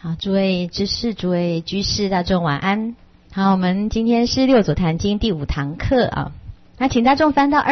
好，诸位知识、诸位居士，大众晚安。好，我们今天是六祖坛经第5堂课啊。那请大众翻到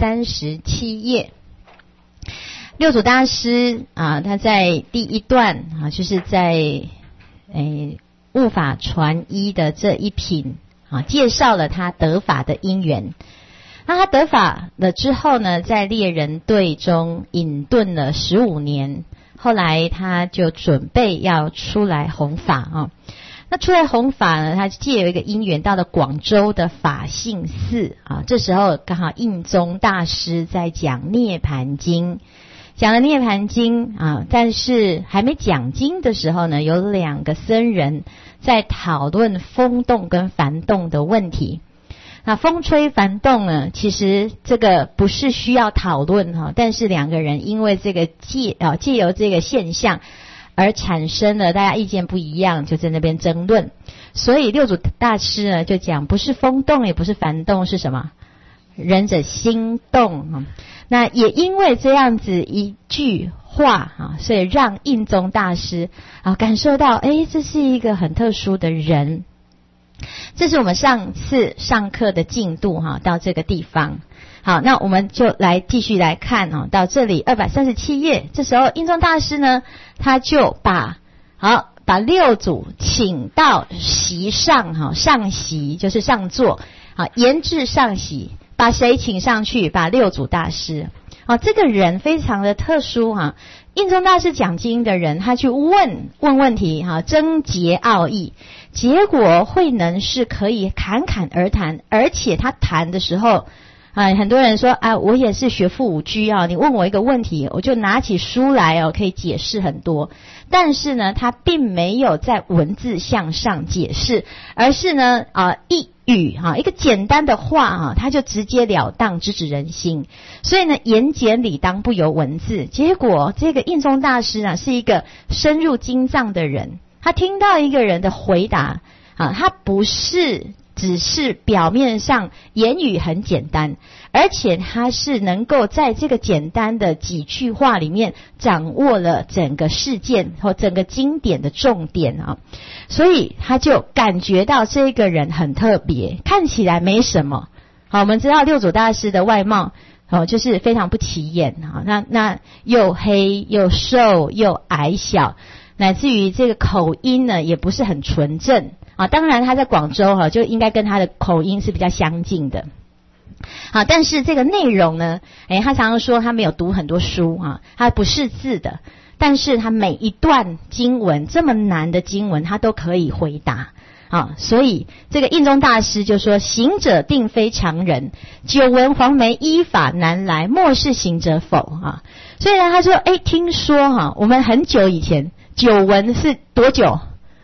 237页。六祖大师啊，他在第一段啊，就是在悟法传一的这一品啊，介绍了他得法的因缘。那他得法了之后呢，在猎人队中隐遁了15年。后来他就准备要出来弘法啊。那出来弘法呢，他借有一个因缘到了广州的法性寺啊。这时候刚好印宗大师在讲涅盘经，讲了涅盘经啊，但是还没讲经的时候呢，有2个僧人在讨论风动跟幡动的问题。那风吹幡动呢，其实这个不是需要讨论哈，但是2个人因为这个借由这个现象而产生了大家意见不一样，就在那边争论。所以六祖大师呢就讲，不是风动也不是幡动，是什么？人者心动。那也因为这样子一句话啊，所以让印宗大师啊感受到，这是一个很特殊的人。这是我们上次上课的进度哈，到这个地方。好，那我们就来继续来看啊，到这里237页。这时候印宗大师呢，他就把六祖请到席上哈，上席就是上座啊，言至上席，把谁请上去？把六祖大师。这个人非常的特殊哈。印宗大师讲经的人，他去问问题哈，征结奥义，结果慧能是可以侃侃而谈，而且他谈的时候很多人说我也是学富五车啊，你问我一个问题，我就拿起书来可以解释很多。但是呢，他并没有在文字向上解释，而是呢一语一个简单的话他就直截了当，直指人心。所以呢，言简理当，不由文字。结果这个印宗大师是一个深入经藏的人，他听到一个人的回答他不是只是表面上言语很简单，而且他是能够在这个简单的几句话里面掌握了整个事件或整个经典的重点所以他就感觉到这个人很特别，看起来没什么。好，我们知道六祖大师的外貌就是非常不起眼那又黑又瘦又矮小，乃至于这个口音呢也不是很纯正当然他在广州就应该跟他的口音是比较相近的。但是这个内容呢他常常说他没有读很多书他不识字的，但是他每一段经文，这么难的经文他都可以回答所以这个印宗大师就说，行者定非常人，久闻黄梅依法难来，莫是行者否所以呢他说听说我们很久以前，久闻是多久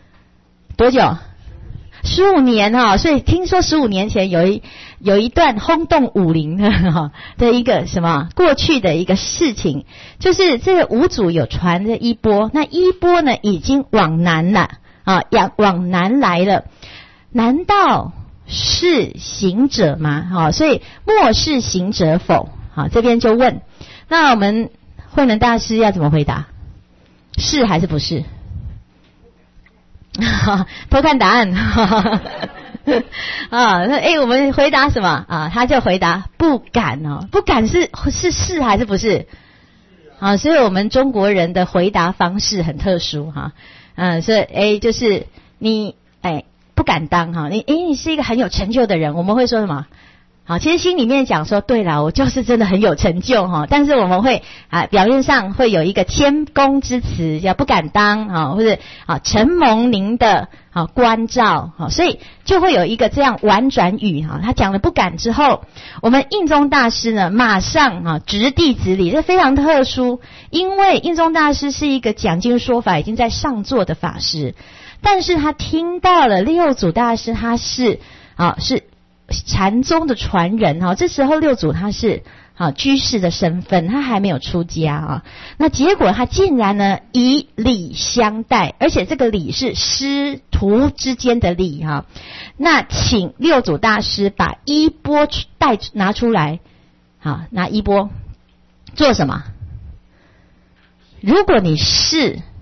？15年所以听说15年前有一段轰动武林的一个什么过去的一个事情，就是这个五祖有传着衣钵，那衣钵呢已经往南了往南来了，难道是行者吗？所以莫是行者否？这边就问，那我们慧能大师要怎么回答？是还是不是？偷看答案我们回答什么他就回答不敢不敢是还是不是所以我们中国人的回答方式很特殊所以就是你不敢当你是一个很有成就的人，我们会说什么？其实心里面讲说，对啦，我就是真的很有成就但是我们会表面上会有一个谦恭之词，叫不敢当或者承蒙您的关照所以就会有一个这样婉转语他讲了不敢之后，我们印宗大师呢马上直地直理，这非常特殊，因为印宗大师是一个讲经说法已经在上座的法师，但是他听到了六祖大师他是禅宗的传人这时候六祖他是居士的身份，他还没有出家那结果他竟然呢以礼相待，而且这个礼是师徒之间的礼那请六祖大师把衣钵拿出来拿衣钵做什么？如果你是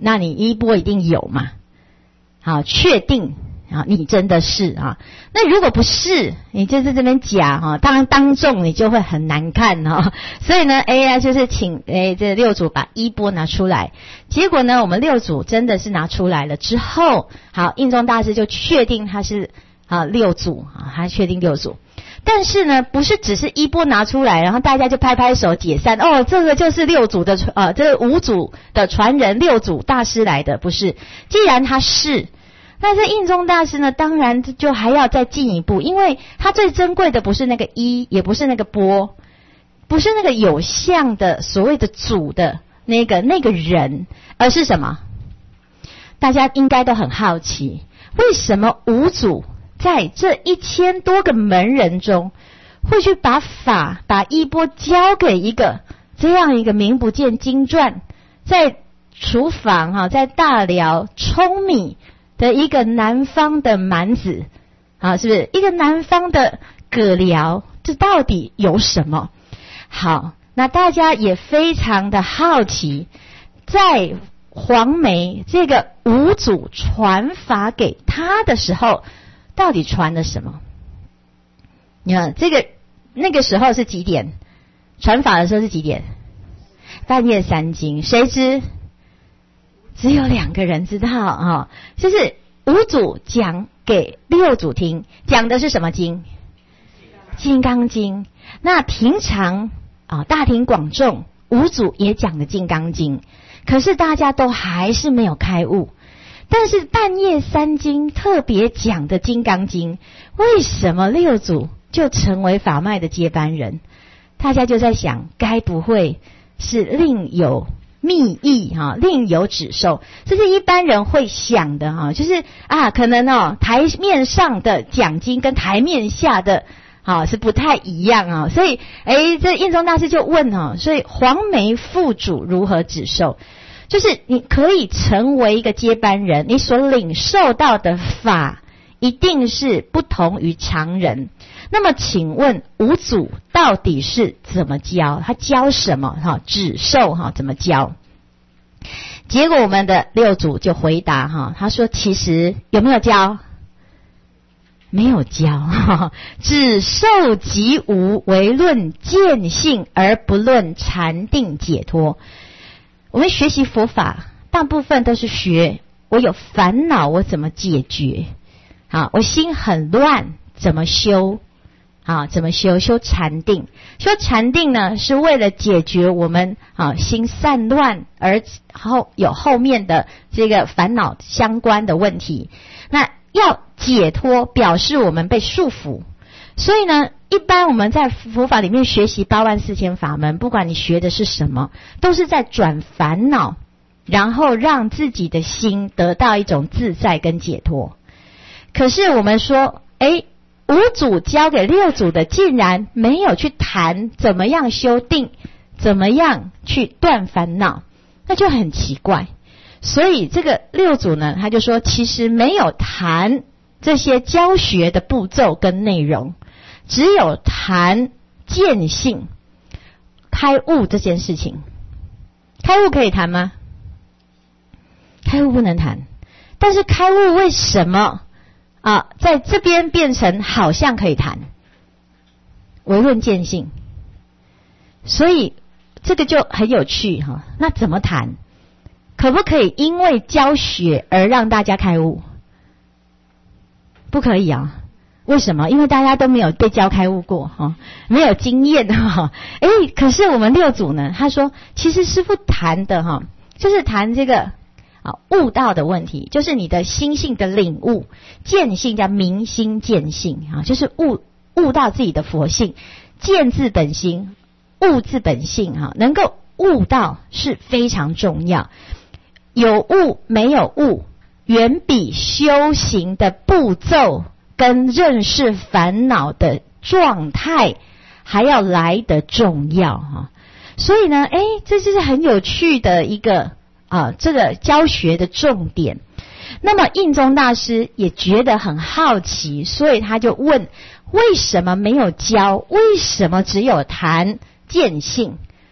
那你衣钵一定有嘛。好，确定啊，你真的是啊。那如果不是，你就在这边假哈，当众你就会很难看哈。所以呢，就是请这六祖把衣钵拿出来。结果呢，我们六祖真的是拿出来了之后，好，印宗大师就确定他是六祖啊，他确定六祖。但是呢，不是只是衣钵拿出来，然后大家就拍拍手解散。哦，这个就是六祖的这个五祖的传人，六祖大师来的，不是？既然他是，那这印宗大师呢，当然就还要再进一步，因为他最珍贵的不是那个衣，也不是那个钵，不是那个有相的所谓的祖的那个人，而是什么？大家应该都很好奇，为什么五祖在这1000多个门人中，会去把衣钵交给一个这样一个名不见经传，在厨房在大寮舂米的一个南方的蛮子是不是一个南方的粿寮？这到底有什么？好，那大家也非常的好奇，在黄梅这个五祖传法给他的时候，到底传了什么？你看那个时候是几点？传法的时候是几点？半夜3更，谁知？只有2个人知道就是五祖讲给六祖听，讲的是什么经？金刚经。那平常大庭广众，五祖也讲的金刚经，可是大家都还是没有开悟。但是半夜3更特别讲的金刚经，为什么六祖就成为法脉的接班人？大家就在想，该不会是另有密意另有指授？这是一般人会想的就是可能台面上的讲经跟台面下的是不太一样所以这印宗大师就问所以黄梅副主如何指授？就是你可以成为一个接班人，你所领受到的法一定是不同于常人。那么请问五祖到底是怎么教？他教什么指授怎么教？结果我们的六祖就回答他说其实有没有教？没有教只授即无，唯论见性而不论禅定解脱。我们学习佛法大部分都是学我有烦恼我怎么解决我心很乱怎么修怎么修禅定。修禅定呢，是为了解决我们心散乱而有后面的这个烦恼相关的问题。那要解脱，表示我们被束缚。所以呢，一般我们在佛法里面学习84000法门，不管你学的是什么，都是在转烦恼，然后让自己的心得到一种自在跟解脱。可是我们说五祖教给六祖的竟然没有去谈怎么样修定，怎么样去断烦恼，那就很奇怪。所以这个六祖呢，他就说其实没有谈这些教学的步骤跟内容，只有谈见性开悟这件事情。开悟可以谈吗？开悟不能谈。但是开悟为什么在这边变成好像可以谈？唯论见性。所以这个就很有趣那怎么谈？可不可以因为教学而让大家开悟？不可以为什么？因为大家都没有被教开悟过没有经验可是我们六祖呢，他说其实师父谈的就是谈这个悟道的问题，就是你的心性的领悟。见性叫明心见性就是悟到自己的佛性。见自本心，悟自本性能够悟到是非常重要。有悟没有悟，远比修行的步骤跟认识烦恼的状态还要来得重要所以呢这就是很有趣的一个这个教学的重点。那么印宗大师也觉得很好奇，所以他就问为什么没有教？为什么只有谈见性？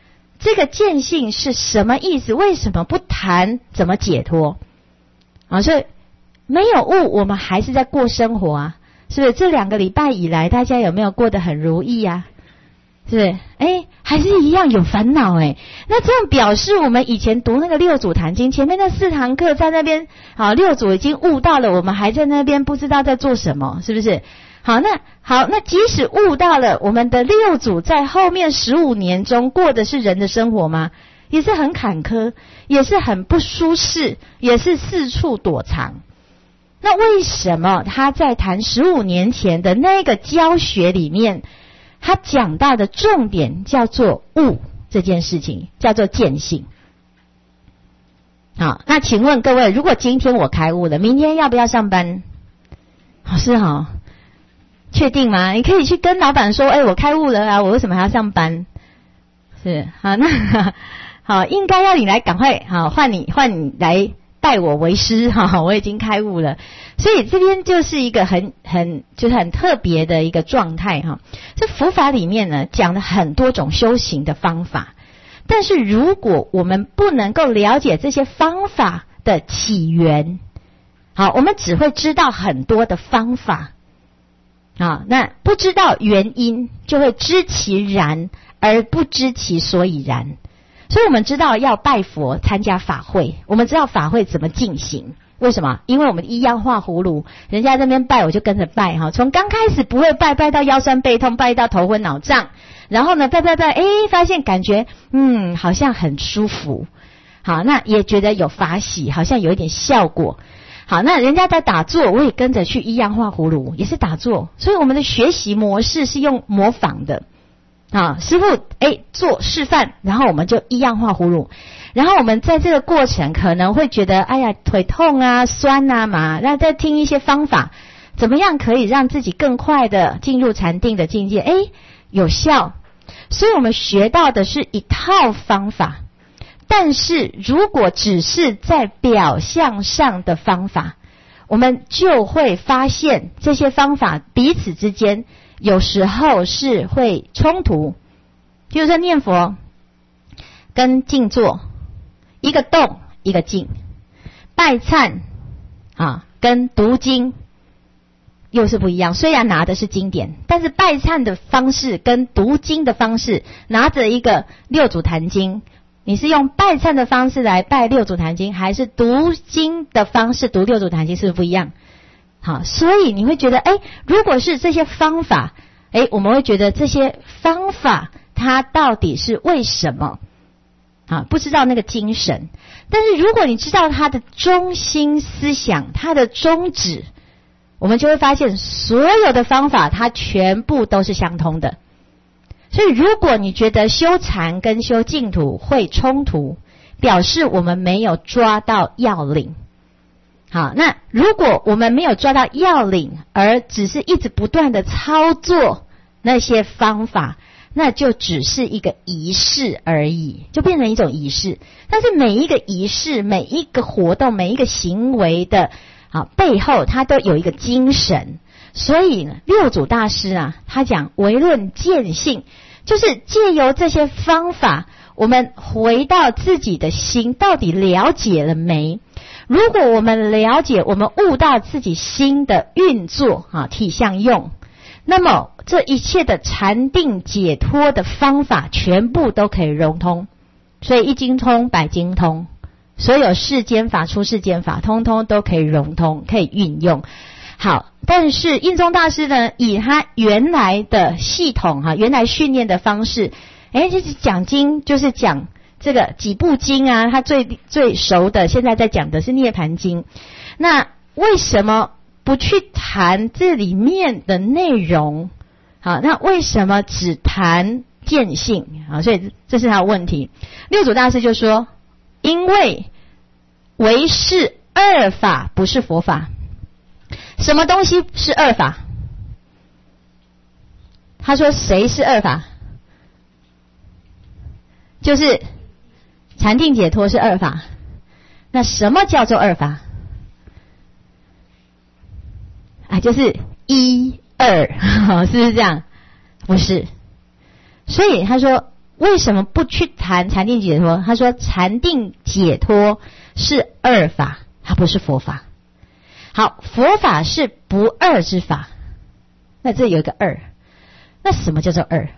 这个见性是什么意思？为什么不谈怎么解脱？所以没有悟，我们还是在过生活啊，是不是？这2个礼拜以来，大家有没有过得很如意啊？是不是？还是一样有烦恼那这样表示我们以前读那个六祖坛经前面那4堂课在那边六祖已经悟到了，我们还在那边不知道在做什么，是不是？那即使悟到了，我们的六祖在后面15年中过的是人的生活吗？也是很坎坷，也是很不舒适，也是四处躲藏。那为什么他在谈15年前的那个教学里面，他讲到的重点叫做悟这件事情，叫做见性。好，那请问各位，如果今天我开悟了，明天要不要上班？是确定吗？你可以去跟老板说，我开悟了啊，我为什么还要上班？是那好，应该要你来赶快换你来拜我为师我已经开悟了。所以这边就是一个很特别的一个状态这佛法里面呢讲了很多种修行的方法，但是如果我们不能够了解这些方法的起源，我们只会知道很多的方法那不知道原因，就会知其然而不知其所以然。所以我们知道要拜佛参加法会，我们知道法会怎么进行，为什么？因为我们一样画葫芦，人家在那边拜我就跟着拜从刚开始不会拜到腰酸背痛，拜到头昏脑胀，然后呢拜发现感觉好像很舒服，好，那也觉得有法喜，好像有一点效果。好，那人家在打坐，我也跟着去一样画葫芦，也是打坐。所以我们的学习模式是用模仿的师父做示范，然后我们就一样画葫芦。然后我们在这个过程可能会觉得腿痛啊酸啊嘛，那再听一些方法，怎么样可以让自己更快的进入禅定的境界，有效。所以我们学到的是一套方法，但是如果只是在表象上的方法，我们就会发现这些方法彼此之间有时候是会冲突。比如说念佛跟静坐，一个动一个静，拜忏跟读经又是不一样。虽然拿的是经典，但是拜忏的方式跟读经的方式，拿着一个六祖坛经，你是用拜忏的方式来拜六祖坛经，还是读经的方式读六祖坛经，是不是不一样？好，所以你会觉得如果是这些方法，我们会觉得这些方法它到底是为什么不知道那个精神。但是如果你知道它的中心思想，它的宗旨，我们就会发现所有的方法它全部都是相通的。所以如果你觉得修禅跟修净土会冲突，表示我们没有抓到要领。好，那如果我们没有抓到要领，而只是一直不断的操作那些方法，那就只是一个仪式而已，就变成一种仪式。但是每一个仪式，每一个活动，每一个行为的背后，它都有一个精神。所以呢，六祖大师他讲唯论见性，就是借由这些方法，我们回到自己的心，到底了解了没？如果我们了解，我们悟到自己心的运作体相用，那么这一切的禅定解脱的方法全部都可以融通。所以一经通百经通，所有世间法出世间法，通通都可以融通，可以运用。好，但是印宗大师呢，以他原来的系统原来训练的方式，就是讲经，就是讲这个几部经他最熟的，现在在讲的是涅槃经。那为什么不去谈这里面的内容？好，那为什么只谈见性？所以这是他的问题。六祖大师就说，因为唯是二法，不是佛法。什么东西是二法？他说谁是二法？就是禅定解脱是二法。那什么叫做二法？就是一二，是不是这样？不是。所以他说为什么不去谈禅定解脱？他说禅定解脱是二法，它不是佛法。好，佛法是不二之法，那这有一个二，那什么叫做二？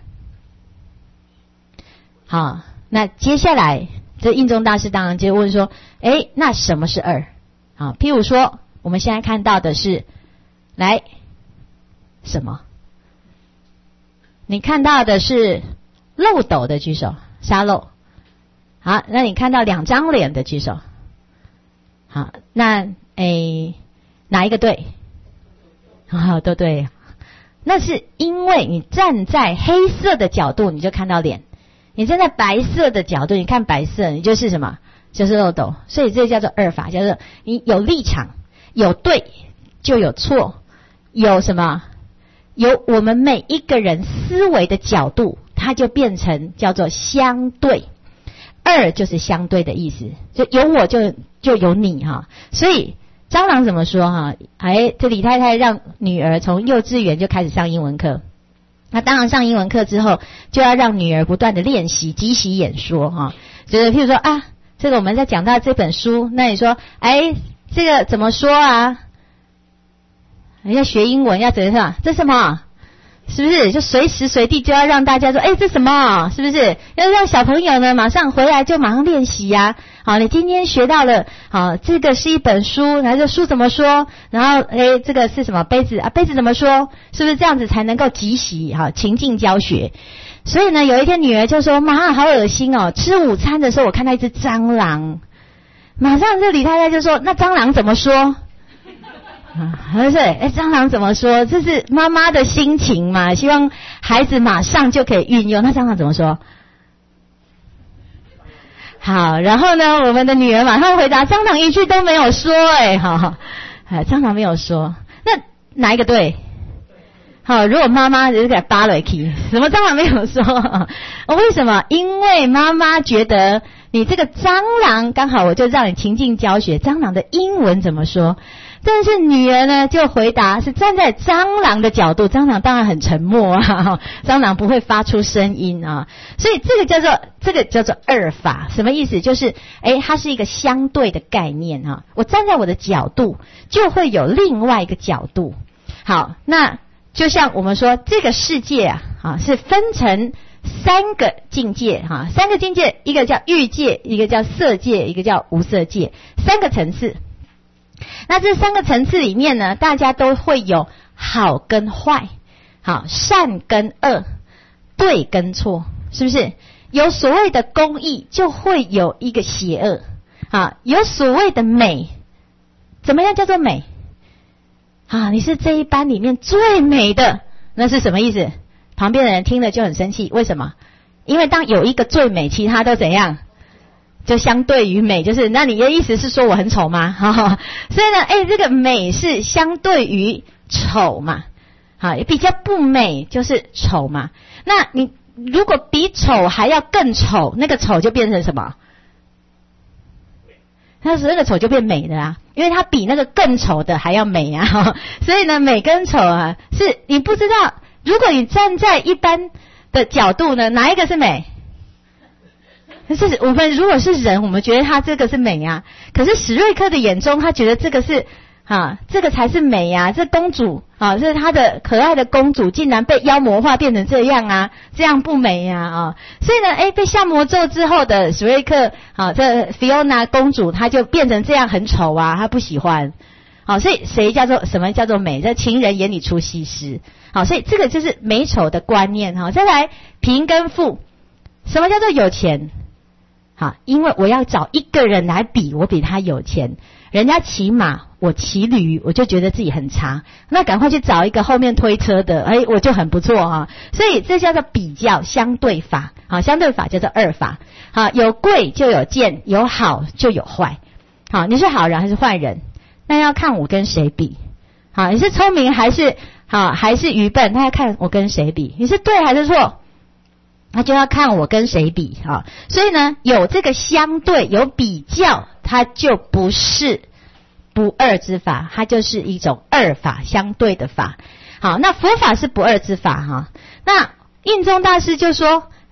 好，那接下来这印宗大师当然就问说，那什么是二？好，譬如说我们现在看到的是来什么？你看到的是漏斗的举手，沙漏。好，那你看到2张脸的举手。好，那哪一个对？都对。那是因为你站在黑色的角度，你就看到脸；你站在白色的角度，你看白色，你就是什么？就是漏斗。所以这叫做二法，叫做你有立场，有对就有错，有什么？有我们每一个人思维的角度，它就变成叫做相对。二就是相对的意思，就有我就有你哈。所以蟑螂怎么说哈？这李太太让女儿从幼稚园就开始上英文课。那当然上英文课之后，就要让女儿不断的练习即席演说哈。就是譬如说这个我们在讲到这本书，那你说这个怎么说啊？要学英文要怎么说？这什么？是不是就随时随地就要让大家说这什么？是不是要让小朋友呢马上回来就马上练习呀？好，你今天学到了，好，这个是一本书，然后这书怎么说？然后这个是什么杯子啊？杯子怎么说？是不是这样子才能够即席情境教学？所以呢，有一天女儿就说：“妈，好恶心哦！吃午餐的时候我看到一只蟑螂。”马上这李太太就说：“那蟑螂怎么说？”不是，蟑螂怎么说？这是妈妈的心情嘛，希望孩子马上就可以运用。那蟑螂怎么说？好，然后呢，我们的女儿马上回答：蟑螂一句都没有说，蟑螂没有说。那哪一个对？好，如果妈妈就给扒了去，什么蟑螂没有说？为什么？因为妈妈觉得你这个蟑螂，刚好我就让你情境教学，蟑螂的英文怎么说？但是女儿呢就回答是站在蟑螂的角度，蟑螂当然很沉默蟑螂不会发出声音所以这个叫做二法。什么意思？就是它是一个相对的概念我站在我的角度就会有另外一个角度。好，那就像我们说这个世界是分成3个境界3个境界，一个叫欲界，一个叫色界，一个叫无色界，3个层次。那这3个层次里面呢，大家都会有好跟坏，好，善跟恶，对跟错，是不是？有所谓的公义，就会有一个邪恶有所谓的美，怎么样叫做美你是这一班里面最美的，那是什么意思？旁边的人听了就很生气，为什么？因为当有一个最美，其他都怎样？就相对于美，就是那你的意思是说我很丑吗？所以呢，这个美是相对于丑嘛，比较不美就是丑嘛。那你如果比丑还要更丑，那个丑就变成什么？那个丑就变美的啦，因为它比那个更丑的还要美所以呢，美跟丑是你不知道。如果你站在一般的角度呢，哪一个是美？是我们如果是人，我们觉得他这个是美可是史瑞克的眼中，他觉得这个是这个才是美这公主这是他的可爱的公主，竟然被妖魔化变成这样这样不美所以呢，被下魔咒之后的史瑞克这 Fiona 公主，她就变成这样很丑她不喜欢所以什么叫做美？这情人眼里出西施所以这个就是美丑的观念再来贫跟富，什么叫做有钱？因为我要找一个人来比，我比他有钱，人家骑马，我骑驴，我就觉得自己很差，那赶快去找一个后面推车的，我就很不错所以这叫做比较相对法相对法叫做二法有贵就有贱，有好就有坏你是好人还是坏人？那要看我跟谁比你是聪明还是愚笨？那要看我跟谁比。你是对还是错？那就要看我跟谁比所以呢，有这个相对，有比较，它就不是不二之法，它就是一种二法，相对的法。好，那佛法是不二之法那印宗大师就说，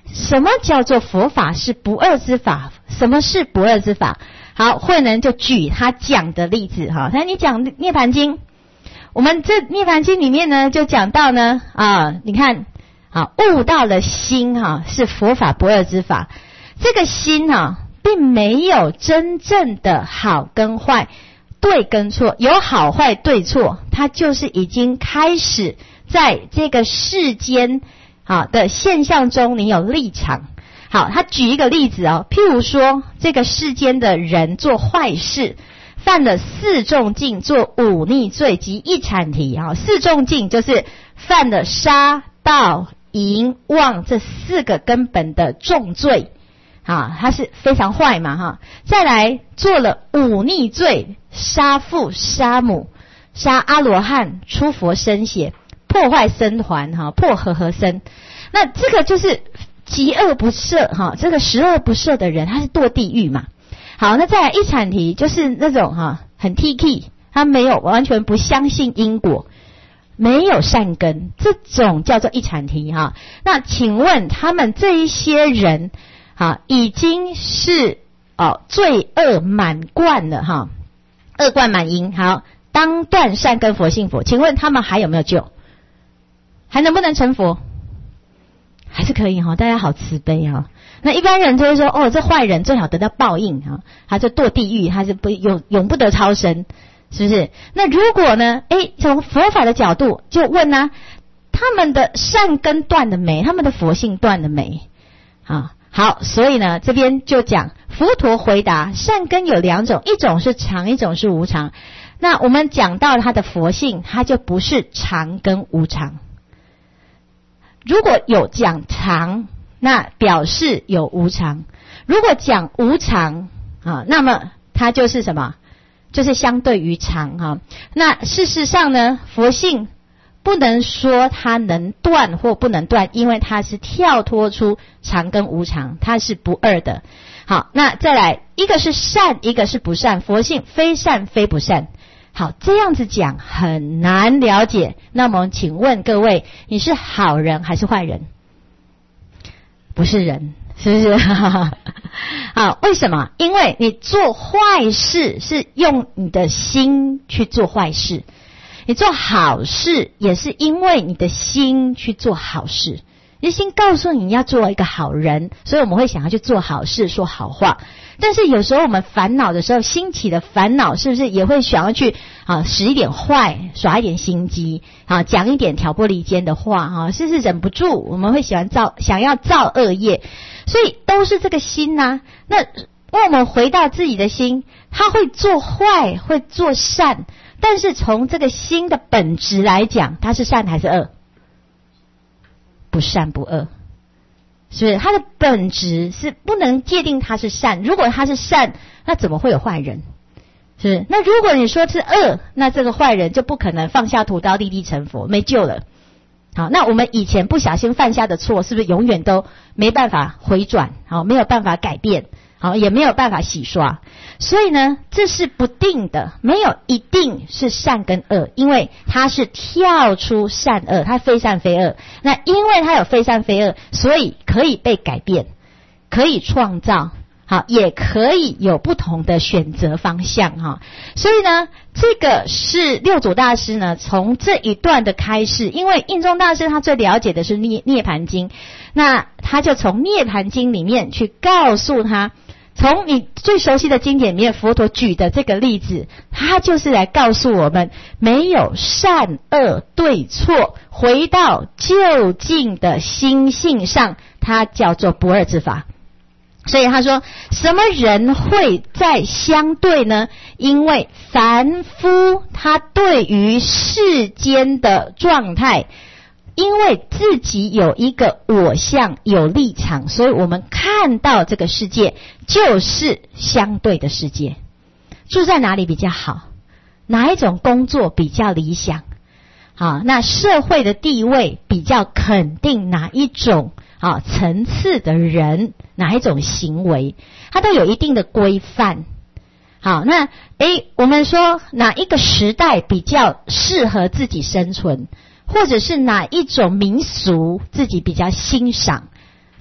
什么叫做佛法是不二之法？什么是不二之法？好，慧能就举他讲的例子哈。那你讲《涅槃经》，我们这《涅槃经》里面呢，就讲到呢你看悟到了心是佛法不二之法。这个心并没有真正的好跟坏、对跟错，有好坏对错，它就是已经开始在这个世间的现象中，你有立场。好，他举一个例子譬如说这个世间的人做坏事，犯了4重禁，做5逆罪及1阐提。4重禁就是犯了杀、盗、淫、妄这4个根本的重罪，他是非常坏嘛再来做了5逆罪，杀父、杀母、杀阿罗汉、出佛身血、破坏僧团破和合僧。那这个就是极恶不赦这个十恶不赦的人，他是堕地狱嘛。好，那再来1阐提，就是那种很 T-K， 他没有完全不相信因果，没有善根，这种叫做1阐提那请问他们这一些人已经是罪恶满贯了恶贯满盈。好，当断善根佛性佛，请问他们还有没有救？还能不能成佛？还是可以大家好慈悲那一般人就会说这坏人最好得到报应他就堕地狱，他是永不得超生，是不是？那如果呢从佛法的角度就问他们的善根断了没？他们的佛性断了没？好，所以呢这边就讲佛陀回答，善根有2种，一种是常，一种是无常。那我们讲到他的佛性，他就不是常跟无常。如果有讲常，那表示有无常；如果讲无常那么它就是什么？就是相对于常那事实上呢，佛性不能说它能断或不能断，因为它是跳脱出常跟无常，它是不二的。好，那再来，一个是善，一个是不善，佛性非善非不善。好，这样子讲很难了解。那么请问各位，你是好人还是坏人？不是人，是不是？好，为什么？因为你做坏事是用你的心去做坏事，你做好事也是因为你的心去做好事。你的心告诉你要做一个好人，所以我们会想要去做好事，说好话。但是有时候我们烦恼的时候，兴起的烦恼是不是也会想要去使一点坏，耍一点心机讲一点挑拨离间的话是不是忍不住我们会想要造恶业？所以都是这个心那我们回到自己的心，他会做坏会做善，但是从这个心的本质来讲，它是善还是恶？不善不恶，是不是？它的本质是不能界定它是善。如果它是善，那怎么会有坏人？是不是？那如果你说是恶，那这个坏人就不可能放下屠刀立地成佛，没救了。好，那我们以前不小心犯下的错，是不是永远都没办法回转？没有办法改变，也没有办法洗刷。所以呢，这是不定的，没有一定是善跟恶，因为它是跳出善恶，它非善非恶。那因为它有非善非恶，所以可以被改变，可以创造，也可以有不同的选择方向所以呢，这个是六祖大师呢从这一段的开示，因为印宗大师他最了解的是涅槃经，那他就从涅槃经里面去告诉他，从你最熟悉的经典里面佛陀举的这个例子，他就是来告诉我们没有善恶对错，回到究竟的心性上，它叫做不二之法。所以他说，什么人会在相对呢？因为凡夫他对于世间的状态，因为自己有一个我相，有立场，所以我们看到这个世界就是相对的世界。住在哪里比较好？哪一种工作比较理想？好，那社会的地位比较肯定哪一种层次的人，哪一种行为，它都有一定的规范。好，那我们说哪一个时代比较适合自己生存，或者是哪一种民俗自己比较欣赏，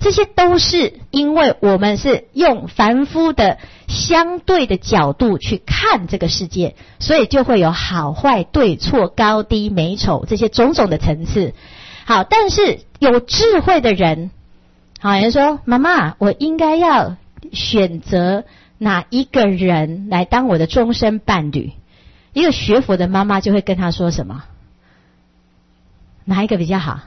这些都是因为我们是用凡夫的相对的角度去看这个世界，所以就会有好坏对错高低美丑这些种种的层次。好，但是有智慧的人，好，有人说妈妈，我应该要选择哪一个人来当我的终身伴侣？一个学佛的妈妈就会跟他说什么？哪一个比较好？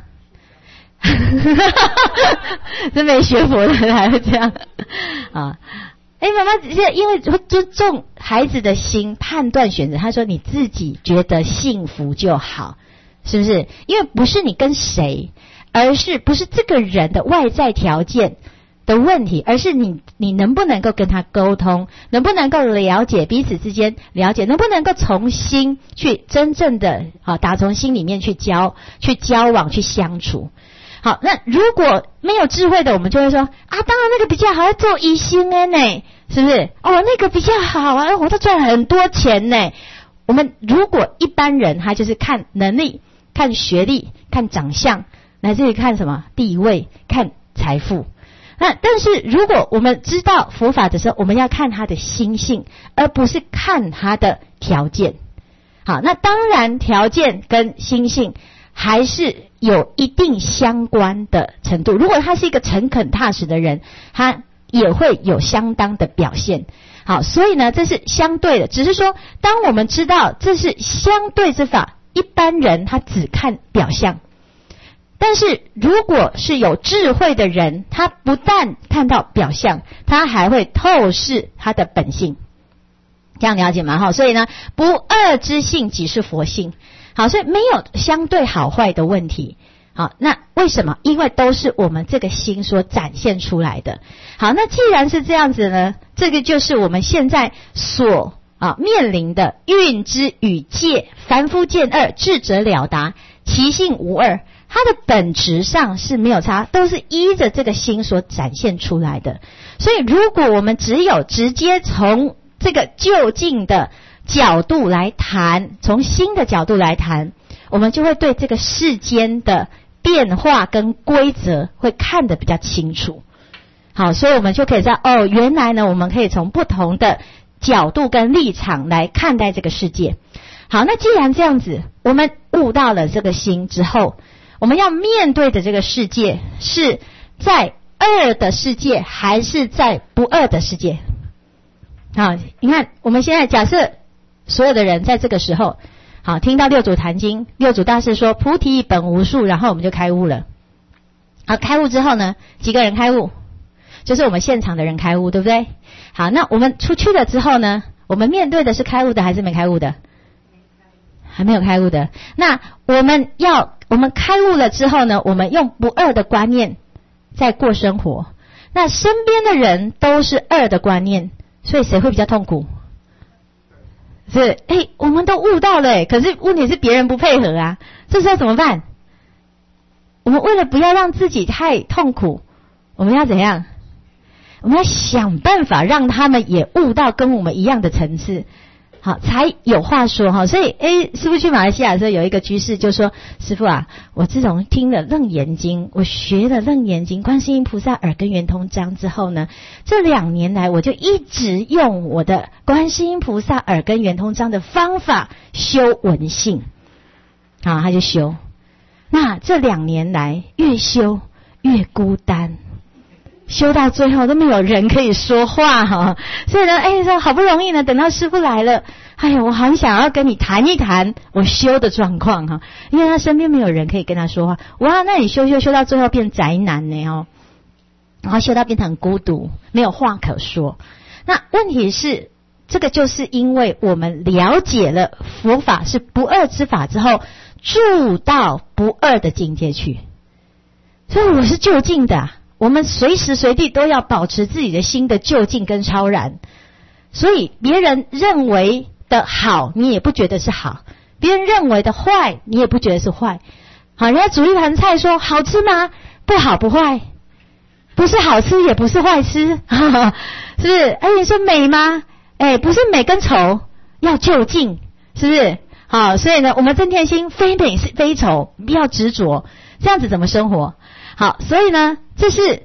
真没学佛的还会这样啊？妈妈现在因为会尊重孩子的心，判断选择。他说你自己觉得幸福就好，是不是？因为不是你跟谁，而是不是这个人的外在条件的问题，而是你能不能够跟他沟通，能不能够了解彼此之间了解，能不能够从心去真正的打从心里面去交往去相处。好，那如果没有智慧的，我们就会说啊，当然那个比较好，要做医生呢，是不是？哦，那个比较好啊，我都赚很多钱呢。我们如果一般人，他就是看能力、看学历、看长相，乃至于看什么地位、看财富。但是如果我们知道佛法的时候，我们要看他的心性，而不是看他的条件。好，那当然条件跟心性还是有一定相关的程度。如果他是一个诚恳踏实的人，他也会有相当的表现。好，所以呢，这是相对的，只是说当我们知道这是相对之法，一般人他只看表象。但是如果是有智慧的人，他不但看到表象，他还会透视他的本性。这样了解吗？所以呢，不二之性即是佛性。好，所以没有相对好坏的问题。好，那为什么？因为都是我们这个心所展现出来的。好，那既然是这样子呢，这个就是我们现在所面临的蕴之与界，凡夫见二，智者了达，其性无二。它的本质上是没有差，都是依着这个心所展现出来的。所以如果我们只有直接从这个究竟的角度来谈，从心的角度来谈，我们就会对这个世间的变化跟规则会看得比较清楚。好，所以我们就可以知道，原来呢，我们可以从不同的角度跟立场来看待这个世界。好，那既然这样子，我们悟到了这个心之后，我们要面对的这个世界是在二的世界还是在不二的世界？好，你看我们现在假设所有的人在这个时候，好，听到六祖坛经，六祖大师说菩提本无树，然后我们就开悟了。好，开悟之后呢，几个人开悟？就是我们现场的人开悟，对不对？好，那我们出去了之后呢，我们面对的是开悟的还是没开悟的？还没有开悟的。那我们开悟了之后呢，我们用不二的观念在过生活。那身边的人都是二的观念，所以谁会比较痛苦？是我们都悟到了可是问题是别人不配合啊，这时候怎么办？我们为了不要让自己太痛苦，我们要怎样？我们要想办法让他们也悟到跟我们一样的层次，好，才有话说所以师父去马来西亚的时候，有一个居士就说，师父啊，我自从听了楞严经，我学了楞严经观世音菩萨耳根圆通章之后呢，这2年来我就一直用我的观世音菩萨耳根圆通章的方法修闻性。好，他就修，那这2年来越修越孤单，修到最后都没有人可以说话所以呢，说好不容易呢，等到师父来了，我很想要跟你谈一谈我修的状况因为他身边没有人可以跟他说话。哇，那你修到最后变宅男呢然后修到变成很孤独，没有话可说。那问题是，这个就是因为我们了解了佛法是不二之法之后，住到不二的境界去。所以我是究竟的我们随时随地都要保持自己的心的究竟跟超然。所以别人认为的好，你也不觉得是好；别人认为的坏，你也不觉得是坏。好，人家煮一盘菜说好吃吗？不好不坏，不是好吃也不是坏吃，是不是？你说美吗？不是美跟丑，要就近，是不是？好，所以呢，我们增添心，非美非丑，不要执着，这样子怎么生活？好，所以呢，这是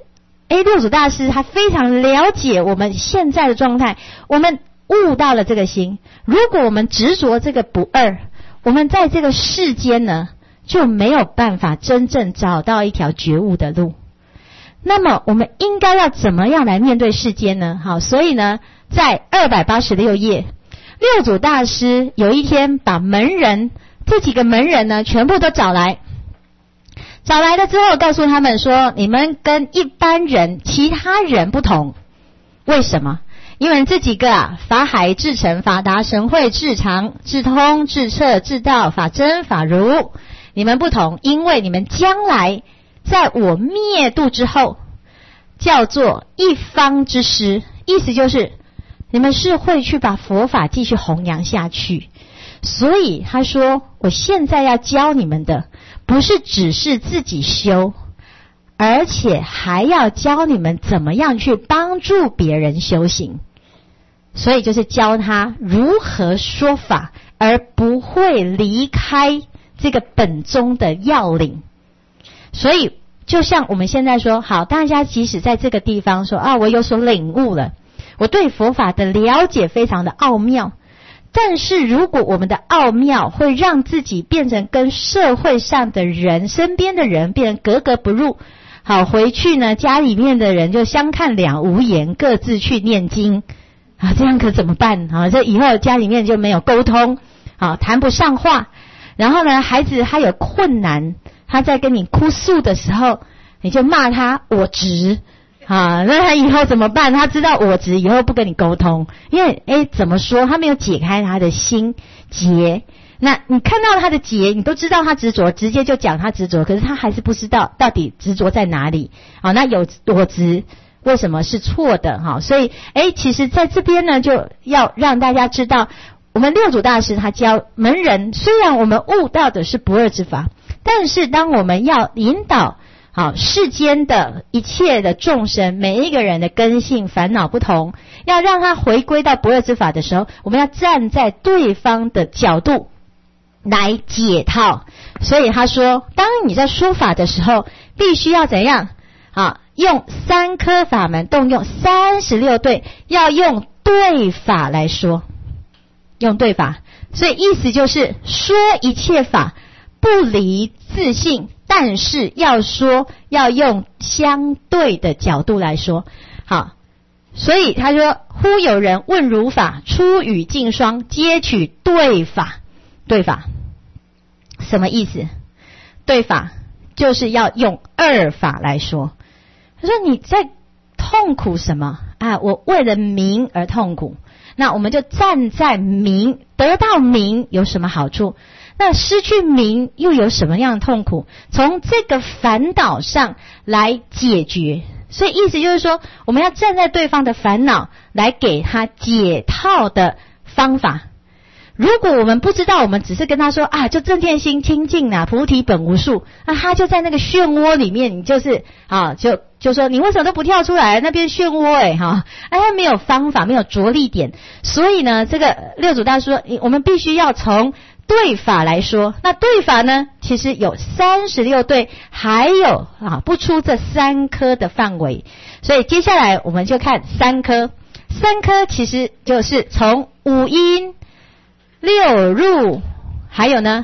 六祖大师他非常了解我们现在的状态，我们悟到了这个心。如果我们执着这个不二，我们在这个世间呢就没有办法真正找到一条觉悟的路。那么我们应该要怎么样来面对世间呢？好，所以呢在286页，六祖大师有一天把门人这几个门人呢全部都找来了之后，告诉他们说，你们跟一般人其他人不同。为什么？因为这几个法海、智成、法达、神会、智常、智通、智彻、智道、法真、法如，你们不同，因为你们将来在我灭度之后叫做一方之师，意思就是你们是会去把佛法继续弘扬下去。所以他说，我现在要教你们的不是只是自己修，而且还要教你们怎么样去帮助别人修行。所以就是教他如何说法，而不会离开这个本宗的要领。所以就像我们现在说，好，大家即使在这个地方说我有所领悟了，我对佛法的了解非常的奥妙，但是如果我们的奥妙会让自己变成跟社会上的人、身边的人变成格格不入，好，回去呢家里面的人就相看两无言，各自去念经这样可怎么办？这以后家里面就没有沟通，谈不上话。然后呢，孩子他有困难，他在跟你哭诉的时候，你就骂他我执那他以后怎么办？他知道我执以后不跟你沟通，因为怎么说，他没有解开他的心结。那你看到他的结，你都知道他执着，直接就讲他执着，可是他还是不知道到底执着在哪里。那有我执为什么是错的？所以其实在这边呢，就要让大家知道，我们六祖大师他教门人，虽然我们悟到的是不二之法，但是当我们要引导世间的一切的众生，每一个人的根性烦恼不同，要让他回归到不二之法的时候，我们要站在对方的角度来解套。所以他说，当你在说法的时候，必须要怎样？用3科法门，动用36对，要用对法来说，用对法。所以意思就是说一切法不离自性，但是要说要用相对的角度来说。好，所以他说，忽有人问如法，出语尽双，皆取对法。对法什么意思？对法就是要用二法来说。他说你在痛苦什么我为了名而痛苦，那我们就站在名，得到名有什么好处？那失去名又有什么样的痛苦？从这个烦恼上来解决。所以意思就是说，我们要站在对方的烦恼来给他解套的方法。如果我们不知道，我们只是跟他说就正见心清净菩提本无树，他就在那个漩涡里面，你就是就说你为什么都不跳出来？那边漩涡他没有方法，没有着力点。所以呢，这个六祖大师说，我们必须要从对法来说。那对法呢，其实有36对，还有不出这3科的范围。所以接下来我们就看3科。3科其实就是从5音6入，还有呢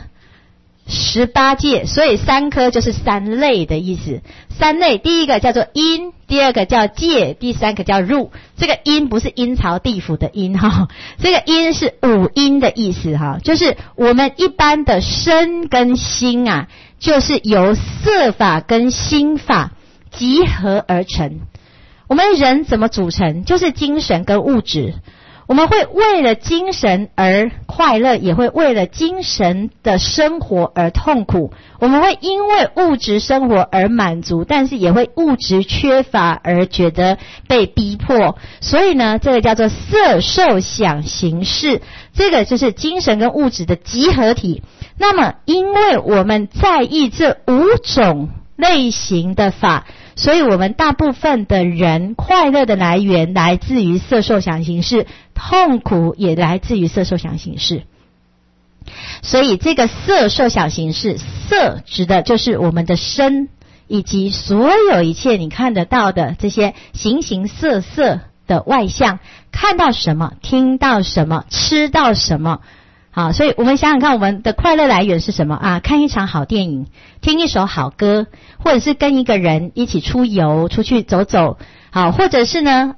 18界，所以3科就是3类的意思。3类，第一个叫做阴，第二个叫界，第三个叫入。这个阴不是阴曹地府的阴这个阴是5阴的意思就是我们一般的身跟心就是由色法跟心法集合而成。我们人怎么组成？就是精神跟物质。我们会为了精神而快乐，也会为了精神的生活而痛苦。我们会因为物质生活而满足，但是也会物质缺乏而觉得被逼迫。所以呢，这个叫做色受想行识，这个就是精神跟物质的集合体。那么因为我们在意这5种类型的法，所以我们大部分的人快乐的来源来自于色受想行识，痛苦也来自于色受想行识。所以这个色受想行识，色指的就是我们的身， 以及所有一切你看得到的这些形形色色的外象，看到什么，听到什么，吃到什么。好，所以我们想想看，我们的快乐来源是什么啊？看一场好电影，听一首好歌，或者是跟一个人一起出游，出去走走，好，或者是呢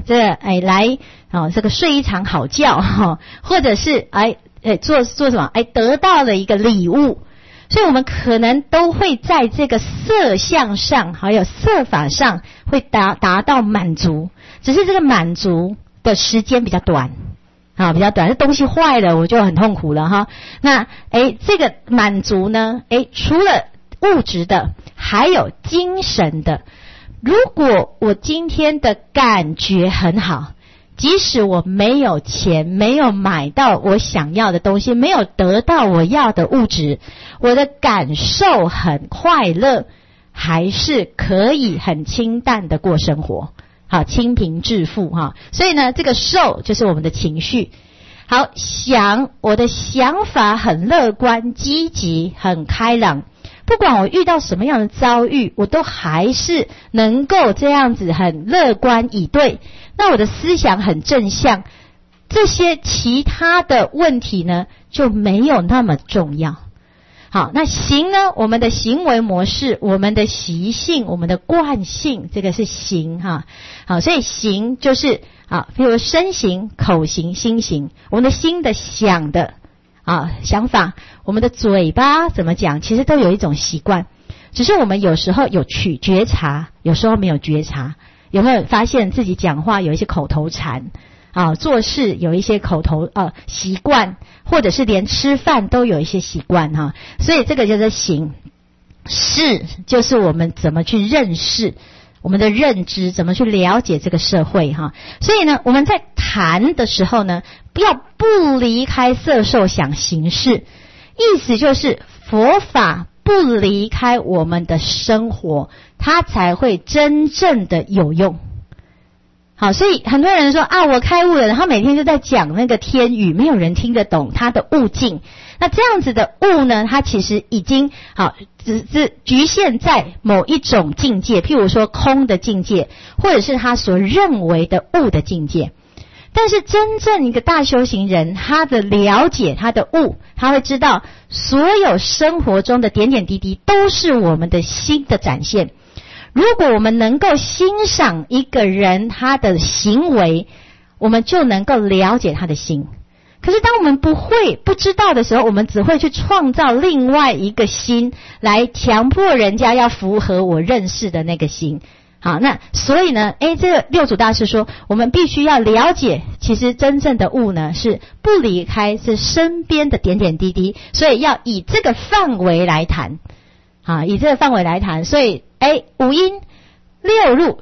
这个睡一场好觉，或者是做什么得到了一个礼物。所以我们可能都会在这个色相上还有色法上会达到满足，只是这个满足的时间比较短。比较短，这东西坏了我就很痛苦了哈。那这个满足呢，除了物质的，还有精神的。如果我今天的感觉很好，即使我没有钱，没有买到我想要的东西，没有得到我要的物质，我的感受很快乐，还是可以很清淡的过生活。好，清贫致富哈，所以呢，这个受就是我们的情绪。好，我的想法很乐观、积极、很开朗，不管我遇到什么样的遭遇，我都还是能够这样子很乐观以对。那我的思想很正向，这些其他的问题呢，就没有那么重要。好，那行呢？我们的行为模式、我们的习性、我们的惯性，这个是行哈。好，所以行就是比如身行、口行、心行。我们的心的想的想法，我们的嘴巴怎么讲，其实都有一种习惯，只是我们有时候有觉察，有时候没有觉察。有没有发现自己讲话有一些口头禅？做事有一些口头习惯，或者是连吃饭都有一些习惯哈，所以这个就是行。识就是我们怎么去认识，我们的认知怎么去了解这个社会哈。所以呢，我们在谈的时候呢，不离开色受想行识，意思就是佛法不离开我们的生活，它才会真正的有用。好，所以很多人说我开悟了，然后每天就在讲那个天语，没有人听得懂他的悟境。那这样子的悟呢，它其实已经只是局限在某一种境界，譬如说空的境界，或者是他所认为的悟的境界。但是真正一个大修行人，他的了解，他的悟，他会知道所有生活中的点点滴滴都是我们的心的展现。如果我们能够欣赏一个人他的行为，我们就能够了解他的心。可是当我们不知道的时候，我们只会去创造另外一个心，来强迫人家要符合我认识的那个心。好，那所以呢，这个六祖大师说，我们必须要了解，其实真正的悟呢，是不离开是身边的点点滴滴，所以要以这个范围来谈。以这个范围来谈，所以五音六入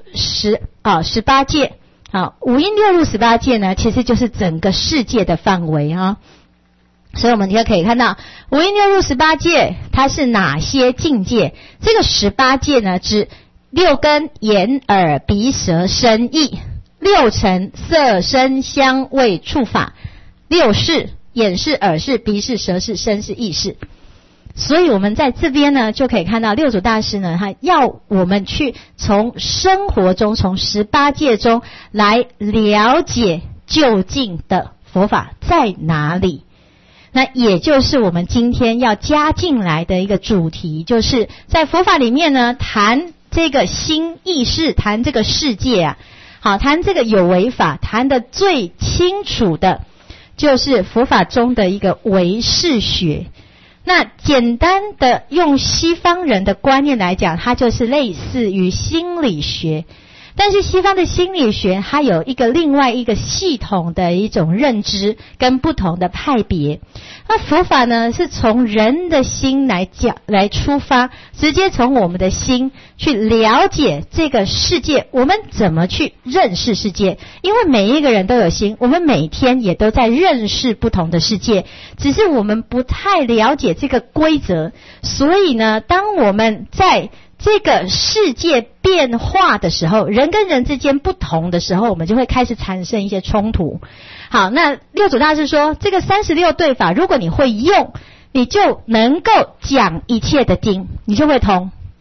18界。五音六入18界呢，其实就是整个世界的范围啊。所以我们可以看到五音六入18界它是哪些境界。这个18界呢，指六根眼耳鼻舌身意，六尘色声香味触法，六识眼识耳识鼻识舌识身识意识。所以我们在这边呢，就可以看到六祖大师呢，他要我们去从生活中，从18界中来了解究竟的佛法在哪里。那也就是我们今天要加进来的一个主题，就是在佛法里面呢，谈这个心意识，谈这个世界谈这个有为法，谈的最清楚的就是佛法中的一个唯识学。那简单的用西方人的观念来讲，它就是类似于心理学。但是西方的心理学它有另外一个系统的一种认知跟不同的派别。那佛法呢，是从人的心来出发，直接从我们的心去了解这个世界，我们怎么去认识世界。因为每一个人都有心，我们每天也都在认识不同的世界，只是我们不太了解这个规则。所以呢，当我们在这个世界变化的时候，人跟人之间不同的时候，我们就会开始产生一些冲突。好，那六祖大师说，这个36对法，如果你会用，你就能够讲一切的经，你就会通。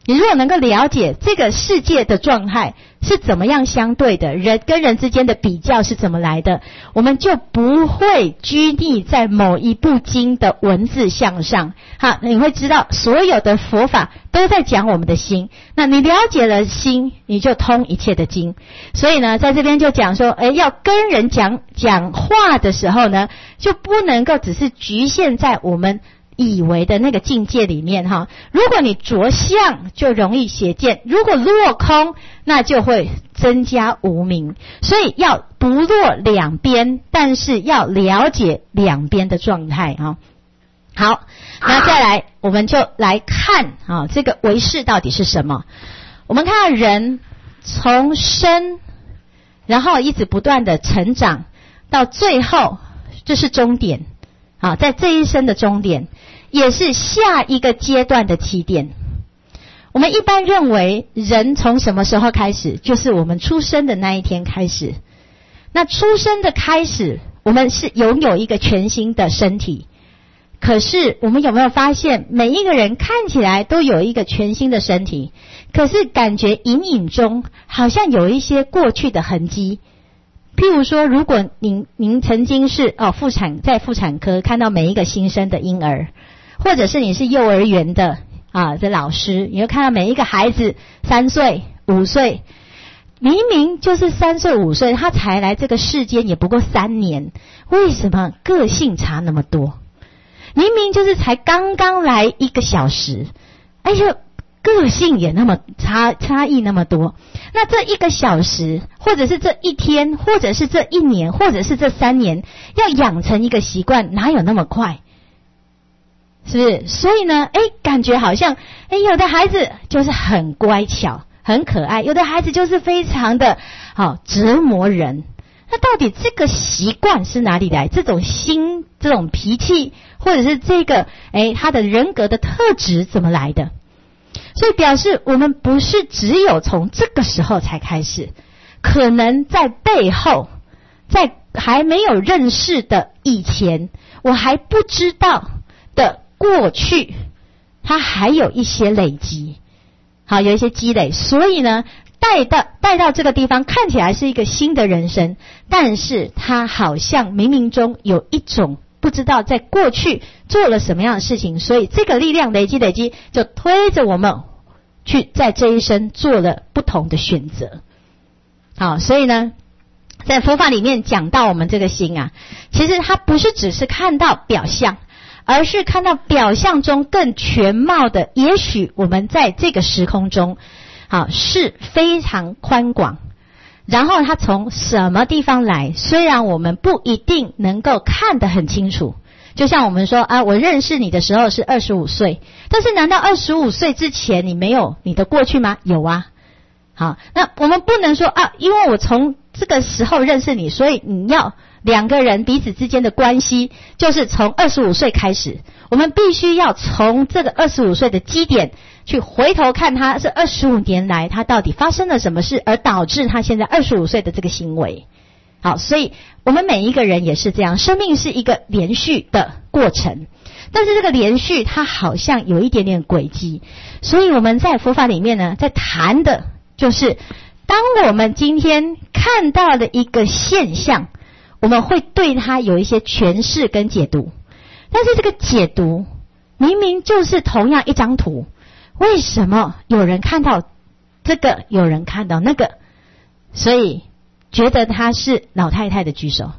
你如果能够了解这个世界的状态是怎么样相对的，人跟人之间的比较是怎么来的，我们就不会拘泥在某一部经的文字项上。好，你会知道所有的佛法都在讲我们的心，那你了解了心，你就通一切的经。所以呢，在这边就讲说，要跟人讲话的时候呢，就不能够只是局限在我们以为的那个境界里面哈。如果你着相，就容易邪见；如果落空，那就会增加无明。所以要不落两边，但是要了解两边的状态啊。好，那再来，我们就来看啊，这个唯识到底是什么？我们看到人从生，然后一直不断的成长，到最后这是终点。好，在这一生的终点，也是下一个阶段的起点。我们一般认为，人从什么时候开始？就是我们出生的那一天开始。那出生的开始，我们是拥有一个全新的身体。可是，我们有没有发现，每一个人看起来都有一个全新的身体，可是感觉隐隐中好像有一些过去的痕迹。譬如说，如果您曾经是在妇产科看到每一个新生的婴儿，或者是你是幼儿园的的老师，你会看到每一个孩子3岁、5岁，明明就是3岁、5岁，他才来这个世间也不过3年，为什么个性差那么多？明明就是才刚刚来1个小时，哎呦，个性也那么差异那么多。那这1个小时，或者是这1天，或者是这1年，或者是这3年，要养成一个习惯，哪有那么快？是不是？所以呢，感觉好像，有的孩子就是很乖巧、很可爱，有的孩子就是非常的折磨人。那到底这个习惯是哪里来？这种心、这种脾气，或者是这个他的人格的特质怎么来的？所以表示我们不是只有从这个时候才开始，可能在背后，在还没有认识的以前，我还不知道的过去，它还有一些累积，好，有一些积累。所以呢，带到这个地方，看起来是一个新的人生，但是它好像冥冥中有一种不知道在过去做了什么样的事情，所以这个力量累积，就推着我们去在这一生做了不同的选择。好，所以呢，在佛法里面讲到我们这个心啊，其实它不是只是看到表象，而是看到表象中更全貌的，也许我们在这个时空中是非常宽广，然后它从什么地方来，虽然我们不一定能够看得很清楚。就像我们说我认识你的时候是25岁，但是难道25岁之前你没有你的过去吗？有啊。好，那我们不能说因为我从这个时候认识你，所以你要两个人彼此之间的关系就是从25岁开始。我们必须要从这个25岁的基点去回头看他是25年来他到底发生了什么事，而导致他现在25岁的这个行为。好，所以我们每一个人也是这样，生命是一个连续的过程，但是这个连续它好像有一点点轨迹。所以我们在佛法里面呢，在谈的就是当我们今天看到的一个现象，我们会对它有一些诠释跟解读，但是这个解读明明就是同样一张图，为什么有人看到这个，有人看到那个？所以觉得她是老太太的举手，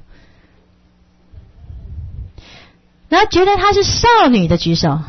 然后觉得她是少女的举手，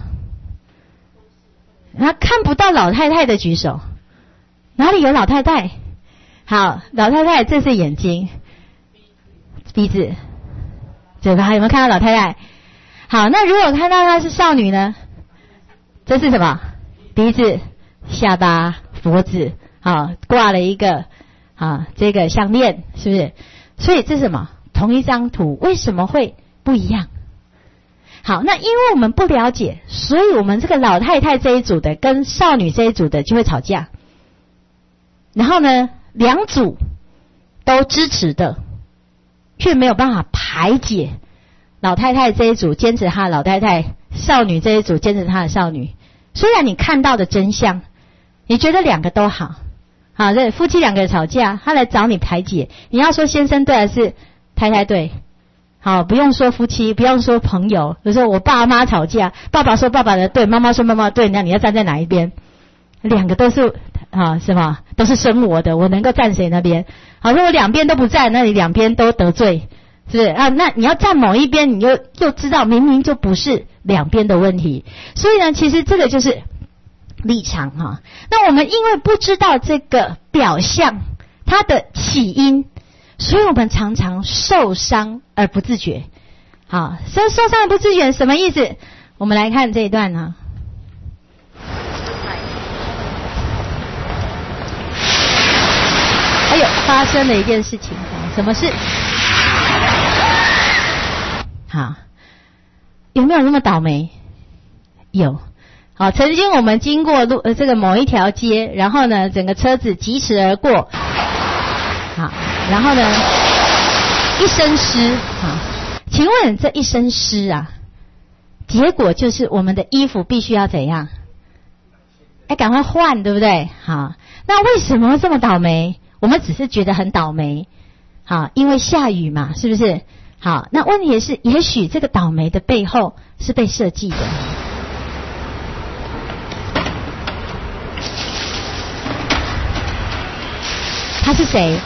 然后看不到老太太的举手。哪里有老太太？好，老太太这是眼睛、鼻子、嘴巴，有没有看到老太太？好，那如果看到她是少女呢？这是什么？鼻子、下巴、脖子，挂了一个这个项链，是不是？所以这是什么？同一张图，为什么会不一样？好，那因为我们不了解，所以我们这个老太太这一组的跟少女这一组的就会吵架。然后呢，两组都支持的，却没有办法排解老太太这一组坚持她的老太太，少女这一组坚持她的少女。虽然你看到的真相， 你觉得两个都好，好，对，夫妻两个人吵架，他来找你排解，你要说先生对还是太太对？好，不用说夫妻，不用说朋友，比如说我爸妈吵架，爸爸说爸爸的对，妈妈说妈妈的对，那你要站在哪一边？两个都是是吗？都是生我的，我能够站谁那边？好，如果两边都不站，那你两边都得罪，是不是啊？那你要站某一边，你又知道明明就不是两边的问题，所以呢，其实这个就是立场哈。那我们因为不知道这个表象它的起因，所以我们常常受伤而不自觉。好，所以受伤而不自觉什么意思？我们来看这一段呢。还有发生了一件事情，什么事？好，有没有那么倒霉？有。好，曾经我们经过这个某一条街，然后呢，整个车子疾驰而过，好，然后呢，一身湿，好，请问这一身湿啊，结果就是我们的衣服必须要怎样？赶快换，对不对？好，那为什么这么倒霉？我们只是觉得很倒霉，好，因为下雨嘛，是不是？好，那问题是，也许这个倒霉的背后是被设计的。他是谁？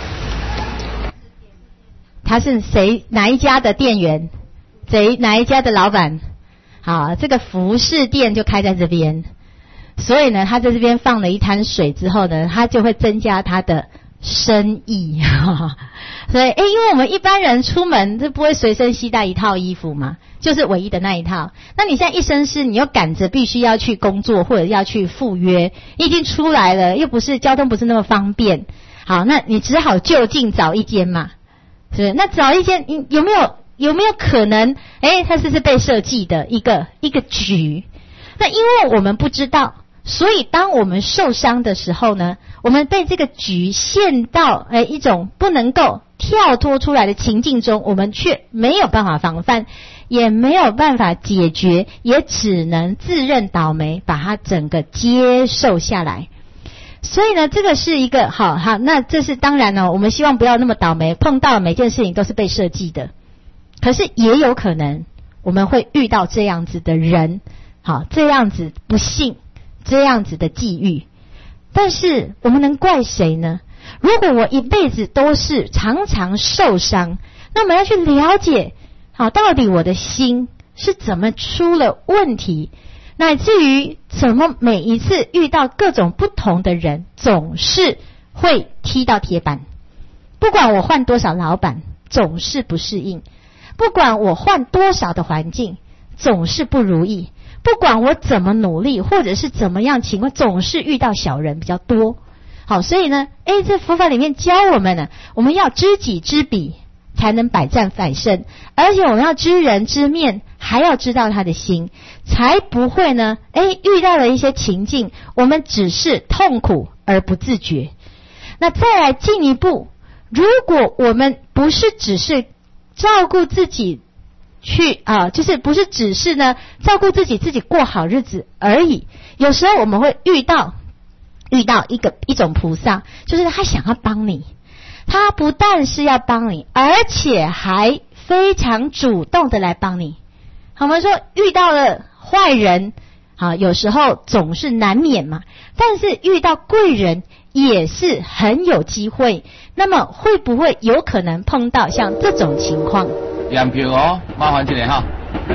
他是谁？哪一家的店员？哪一家的老板？好，这个服饰店就开在这边，所以呢，他在这边放了一滩水之后呢，他就会增加他的生意。所以因为我们一般人出门就不会随身携带一套衣服嘛，就是唯一的那一套。那你现在一身湿，你又赶着必须要去工作或者要去赴约，你已经出来了，又不是交通不是那么方便，好，那你只好就近找一间嘛，是不是？那找一间，有没有可能它是被设计的一个局？那因为我们不知道，所以当我们受伤的时候呢，我们被这个局陷到一种不能够跳脱出来的情境中，我们却没有办法防范，也没有办法解决，也只能自认倒霉，把它整个接受下来。所以呢，这个是一个好，那这是当然呢，我们希望不要那么倒霉，碰到每件事情都是被设计的。可是也有可能我们会遇到这样子的人，好，这样子不幸，这样子的际遇。但是我们能怪谁呢？如果我一辈子都是常常受伤，那我们要去了解，好，到底我的心是怎么出了问题，乃至于怎么每一次遇到各种不同的人，总是会踢到铁板。不管我换多少老板，总是不适应；不管我换多少的环境，总是不如意；不管我怎么努力，或者是怎么样情况，总是遇到小人比较多。好，所以呢，这佛法里面教我们呢，我们要知己知彼，才能百战百胜，而且我们要知人知面，还要知道他的心，才不会呢，遇到了一些情境，我们只是痛苦而不自觉。那再来进一步，如果我们不是只是照顾自己去就是不是只是呢照顾自己过好日子而已，有时候我们会遇到一种菩萨，就是他想要帮你，他不但是要帮你，而且还非常主动的来帮你。好，我们说遇到了坏人，好，有时候总是难免嘛，但是遇到贵人也是很有机会。那么会不会有可能碰到像这种情况？ 验票哦，麻烦一下哈。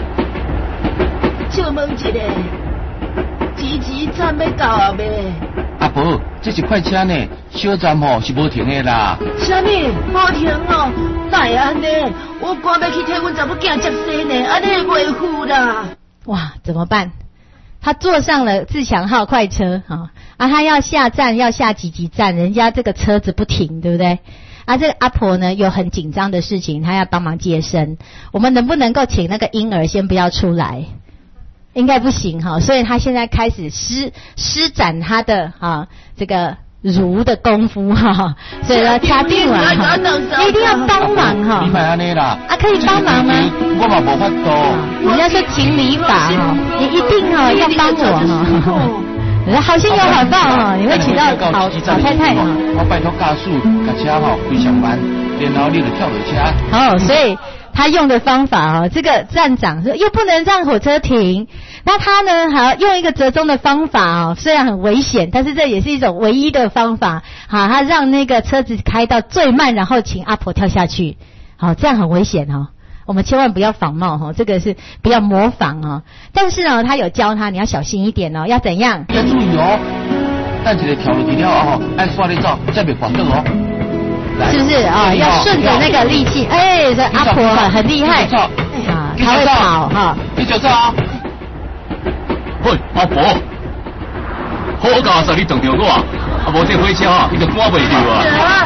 请问一下，钱站要到啊未？ 阿婆，这是快车呢，小站是无停的啦。 啥物？无停哦？哪会安尼？我赶要去替阮查某囝接生呢，安尼袂赴啦。 哇，怎么办？他坐上了自强号快车他要下站，要下几站，人家这个车子不停，对不对？这个阿婆呢有很紧张的事情，她要帮忙接生，我们能不能够请那个婴儿先不要出来？应该不行所以她现在开始施展她的这个儒的功夫所以呢掐定了一定要帮忙你买安尼啦可以帮忙吗？ 我嘛无法度。 人家说情理法你一定要帮我好心有好报哈，你会娶到好太太哈。 我拜托驾驶，驾车哈非常慢，然后你就跳落车。 哦，所以他用的方法哦，这个站长说又不能让火车停，那他呢还要用一个折中的方法哦，虽然很危险，但是这也是一种唯一的方法。好，他让那个车子开到最慢，然后请阿婆跳下去。好，这样很危险哦。我们千万不要仿冒哈，这个是不要模仿哦。但是呢，他有教他，你要小心一点哦，要怎样？ 要注意哦，等一个跳落去了哦，按刷你走，再别滑倒哦。 是不是啊？要顺着那个力气，哎，这阿婆很厉害啊，他会跑哈。 你就走啊！ 喂，阿婆，好佳哉，你撞到我啊！啊，无这火车啊，你就赶袂到啊。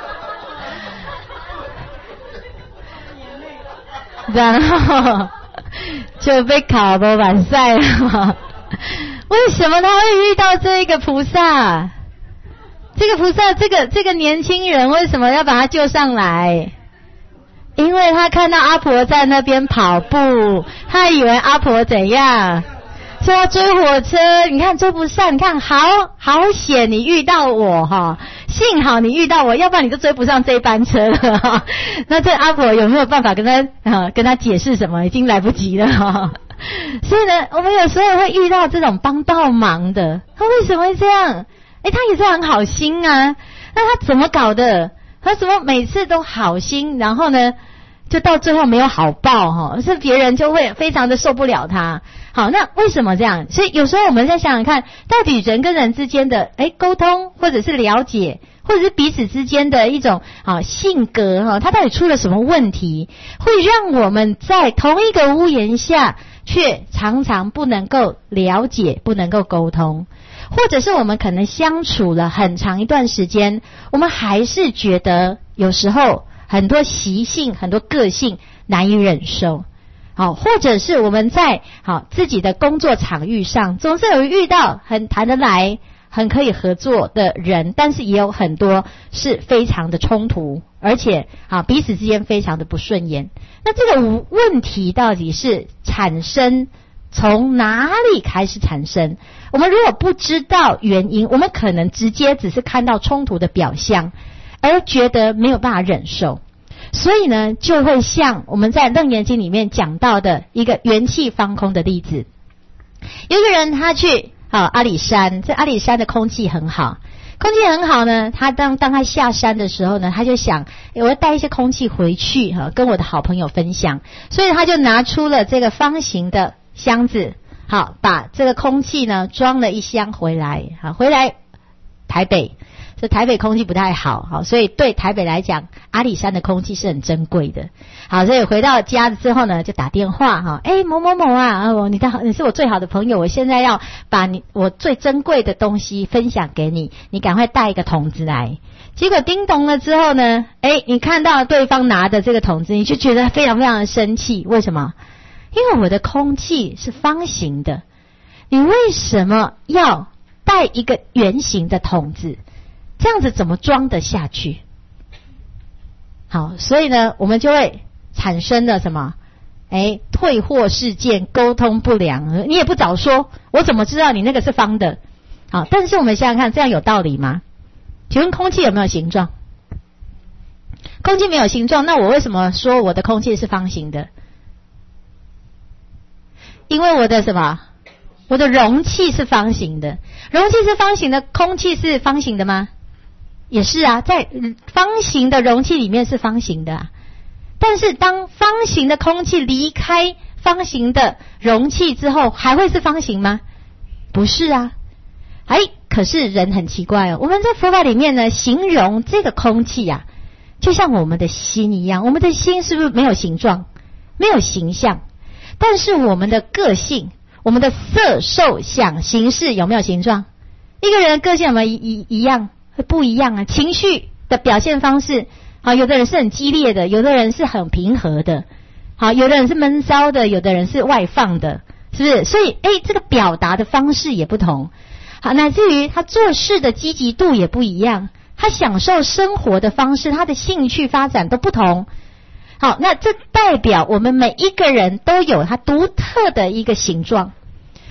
然后就被考不完赛了。为什么他会遇到这个菩萨？这个菩萨，这个年轻人为什么要把他救上来？因为他看到阿婆在那边跑步，他以为阿婆怎样？说要追火车，你看追不上，你看好险你遇到我哈，幸好你遇到我，要不然你就追不上这班车了哈。那这阿婆有没有办法跟他解释什么？已经来不及了哈。所以呢，我们有时候会遇到这种帮倒忙的，他为什么会这样？他也是很好心啊，那他怎么搞的？他怎么每次都好心，然后呢就到最后没有好报哈，是别人就会非常的受不了他。好，那为什么这样？所以有时候我们再想想看，到底人跟人之间的沟通，或者是了解，或者是彼此之间的一种性格哈，它到底出了什么问题，会让我们在同一个屋檐下，却常常不能够了解，不能够沟通，或者是我们可能相处了很长一段时间，我们还是觉得有时候很多习性、很多个性难以忍受。好，或者是我们在自己的工作场域上，总是有遇到很谈得来、很可以合作的人，但是也有很多是非常的冲突，而且彼此之间非常的不顺眼。那这个问题到底是产生从哪里开始产生？我们如果不知道原因，我们可能直接只是看到冲突的表象，而觉得没有办法忍受。所以呢，就会像我们在《楞严经》里面讲到的一个元气方空的例子。有一个人他去阿里山，这阿里山的空气很好，空气很好呢，他当他下山的时候呢，他就想我要带一些空气回去跟我的好朋友分享，所以他就拿出了这个方形的箱子，把这个空气呢装了一箱回来，回来台北。这台北空气不太好，所以对台北来讲，阿里山的空气是很珍贵的。好，所以回到家之后呢，就打电话某某某啊，你是我最好的朋友，我现在要把我最珍贵的东西分享给你，你赶快带一个桶子来。结果叮咚了之后呢，你看到对方拿的这个桶子，你就觉得非常非常的生气。为什么？因为我的空气是方形的，你为什么要带一个圆形的桶子？这样子怎么装得下去？好，所以呢，我们就会产生了什么？退货事件，沟通不良。你也不早说，我怎么知道你那个是方的？好，但是我们想想看，这样有道理吗？请问空气有没有形状？空气没有形状，那我为什么说我的空气是方形的？因为我的什么？我的容器是方形的。容器是方形的，空气是方形的吗？也是啊，在方形的容器里面是方形的啊，但是当方形的空气离开方形的容器之后，还会是方形吗？不是啊。可是人很奇怪我们在佛法里面呢，形容这个空气啊，就像我们的心一样，我们的心是不是没有形状，没有形象？但是我们的个性，我们的色受想行识有没有形状？一个人的个性有没有一样？不一样啊，情绪的表现方式，有的人是很激烈的，有的人是很平和的，有的人是闷骚的，有的人是外放的，是不是？所以这个表达的方式也不同，好，乃至于他做事的积极度也不一样，他享受生活的方式，他的兴趣发展都不同。好，那这代表我们每一个人都有他独特的一个形状。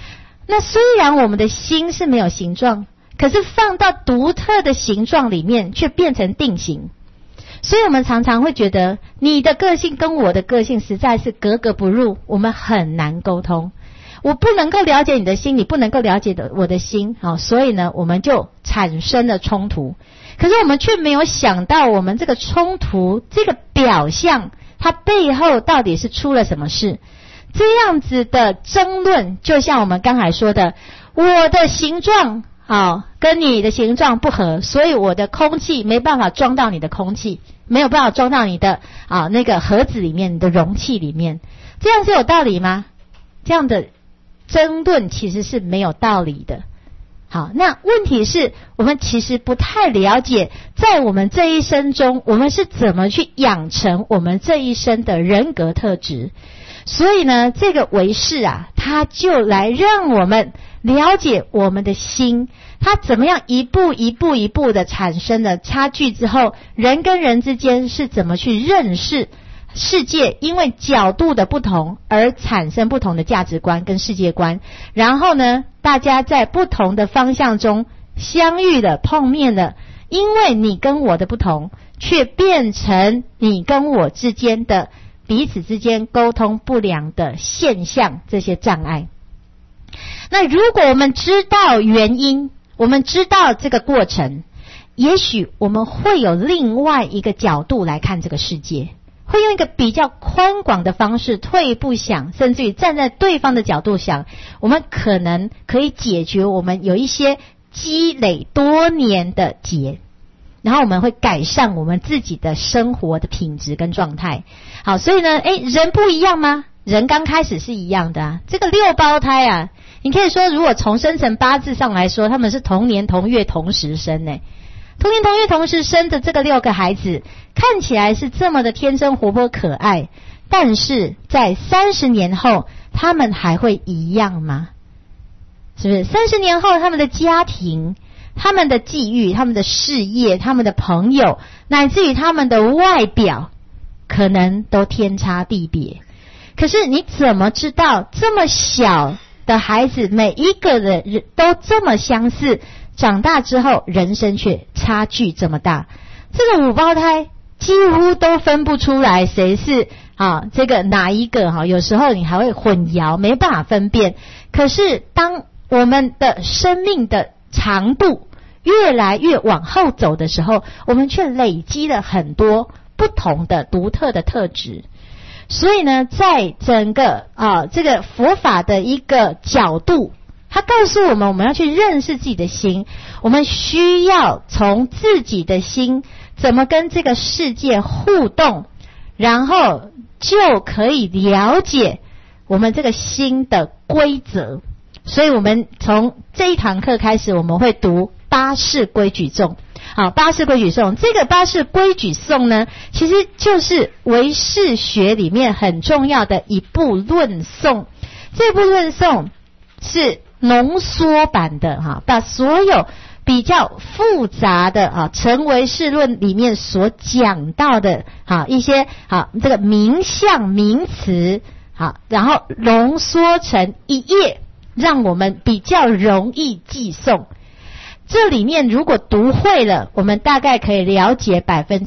那虽然我们的心是没有形状，可是放到独特的形状里面却变成定型。所以我们常常会觉得你的个性跟我的个性实在是格格不入，我们很难沟通。我不能够了解你的心，你不能够了解我的心，所以呢我们就产生了冲突。可是我们却没有想到，我们这个冲突这个表象它背后到底是出了什么事。这样子的争论就像我们刚才说的，我的形状跟你的形状不合，所以我的空气没办法装到你的空气，没有办法装到你的那个盒子里面，你的容器里面。这样是有道理吗？这样的争论其实是没有道理的。好，那问题是我们其实不太了解，在我们这一生中，我们是怎么去养成我们这一生的人格特质。所以呢，这个唯识它就来让我们了解我们的心，它怎么样一步一步的产生了差距之后，人跟人之间是怎么去认识世界，因为角度的不同而产生不同的价值观跟世界观。然后呢，大家在不同的方向中相遇了，碰面了，因为你跟我的不同，却变成你跟我之间的彼此之间沟通不良的现象，这些障碍。那如果我们知道原因，我们知道这个过程，也许我们会有另外一个角度来看这个世界，会用一个比较宽广的方式退一步想，甚至于站在对方的角度想，我们可能可以解决我们有一些积累多年的结，然后我们会改善我们自己的生活的品质跟状态。好，所以呢，人不一样吗？人刚开始是一样的这个六胞胎你可以说如果从生辰八字上来说，他们是同年同月同时生同年同月同时生的这个6个孩子，看起来是这么的天真活泼可爱，但是在30年后他们还会一样吗？是不是30年后他们的家庭，他们的际遇，他们的事业，他们的朋友，乃至于他们的外表，可能都天差地别。可是你怎么知道这么小的孩子每一个人都这么相似，长大之后人生却差距这么大？这个5胞胎几乎都分不出来谁是这个哪一个有时候你还会混淆，没办法分辨。可是当我们的生命的长度越来越往后走的时候，我们却累积了很多不同的独特的特质。所以呢，在整个这个佛法的一个角度，它告诉我们要去认识自己的心，我们需要从自己的心怎么跟这个世界互动，然后就可以了解我们这个心的规则。所以我们从这一堂课开始，我们会读八识规矩颂。八识规矩颂，这个八识规矩颂呢，其实就是唯识学里面很重要的一部论颂。这部论颂是浓缩版的把所有比较复杂的成唯识论里面所讲到的一些这个名相名词然后浓缩成一页，让我们比较容易记诵。这里面如果读会了，我们大概可以了解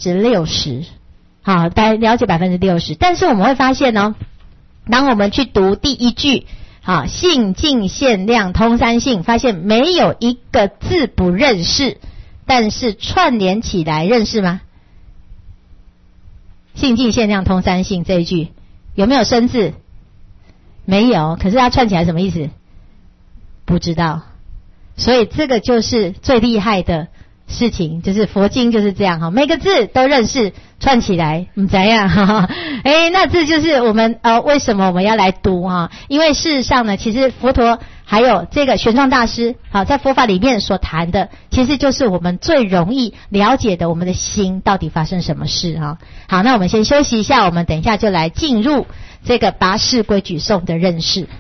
60%， 了解 60%。 但是我们会发现当我们去读第一句性净限量通三性，发现没有一个字不认识，但是串联起来认识吗？性净限量通三性这一句有没有生字？没有。可是它串起来什么意思？不知道。所以这个就是最厉害的事情，就是佛经就是这样每个字都认识，串起来怎样那这就是我们为什么我们要来读因为事实上呢，其实佛陀还有这个玄奘大师在佛法里面所谈的，其实就是我们最容易了解的我们的心到底发生什么事好，那我们先休息一下，我们等一下就来进入这个八识规矩颂的认识。